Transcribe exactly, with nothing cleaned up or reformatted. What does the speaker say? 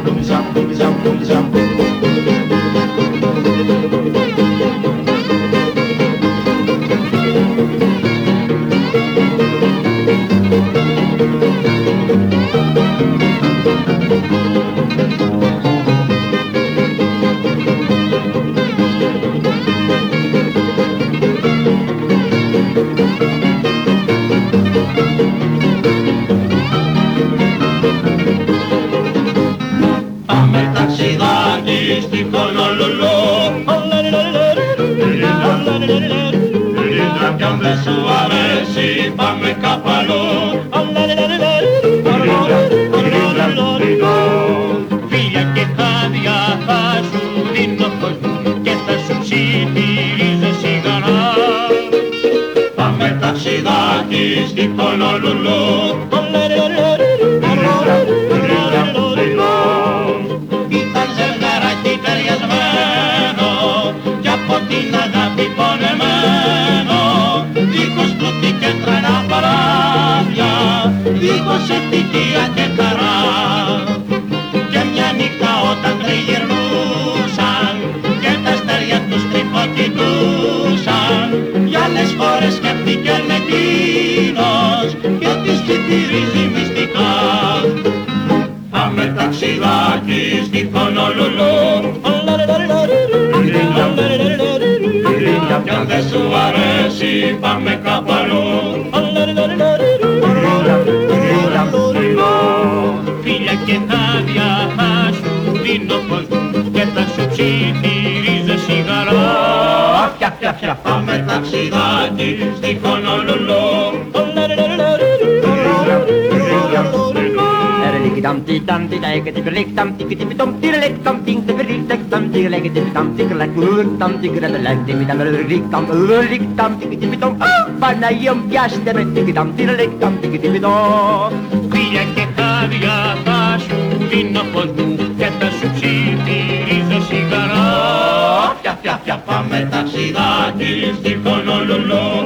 μπουλιζάμ, μπουλιζάμ, μπουλιζάμ. Πάμε ταξιδάκι στη Χονολουλού, κι αν δεν σου αρέσει πάμε κάπου αλλού. Φίλια και χάδια θα σου δίνω κόσμο και θα σου ψιθυρίζω σιγαρά. Πάμε ταξιδάκι στη Χονολουλού, ήταν ζευγαράκι ταιριασμένο κι από την αγάπη πονεμένο, δίχως πλούτη και τρελά παράδια, δίχως ευτυχία και χαρά. Και μια νύχτα όταν τριγυρνούσαν και τα αστέρια τους τρυποκοιτούσαν, για άλλες χώρες σκέφτηκε εκείνος και τις ψιθυρίζει μυστικά. Πάμε ταξιδάκι στη Χονολουλού, κι αν δεν σου αρέσει πάμε κάπου αλλού. Φίλια και χάδια θα σου δίνω κόσμο και θα σου ψιθυρίζω σιγαρά. Πια, πια, πια, πάμε ταξιδάκι στη Χονολουλού. Dum dee dum dee like a tickle lick dum tickle tippy dum tickle lick dum ting tippy lick like dum tickle like a tippy dum tickle like dum tickle like tippy dum lick dum lick dum tickle tippy dum Παναγιώμ πιάστε με tickle dum tickle lick dum tickle tippy dum. Φίλια και χάδια θα σου δίνω κόσμο και θα σου ψιθυρίζω σιγαρά. Πια, πια, πια, πάμε ταξιδάκι στη Χονολουλού.